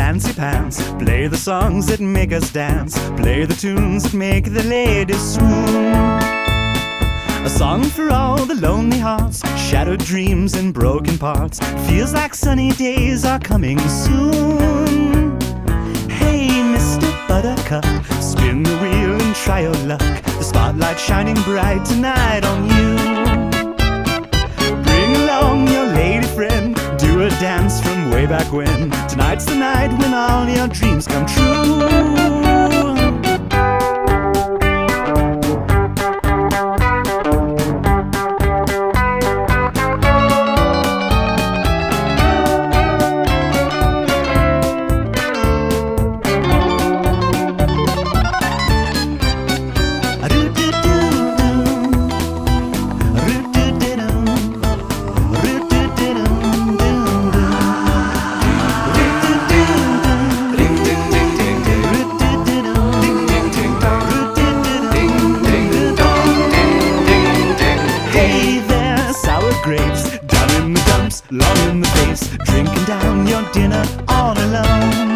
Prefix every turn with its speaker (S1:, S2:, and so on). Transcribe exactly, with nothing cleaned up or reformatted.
S1: fancy pants. Play the songs that make us dance. Play the tunes that make the ladies swoon. A song for all the lonely hearts, shattered dreams and broken parts. Feels like sunny days are coming soon. Hey, Mister Buttercup, spin the wheel and try your luck. The spotlight shining bright tonight on you. Bring along your lady friend, do a dance from way back when. Tonight's the night when all your dreams come true. Grapes down in the dumps, long in the face, drinking down your dinner all alone.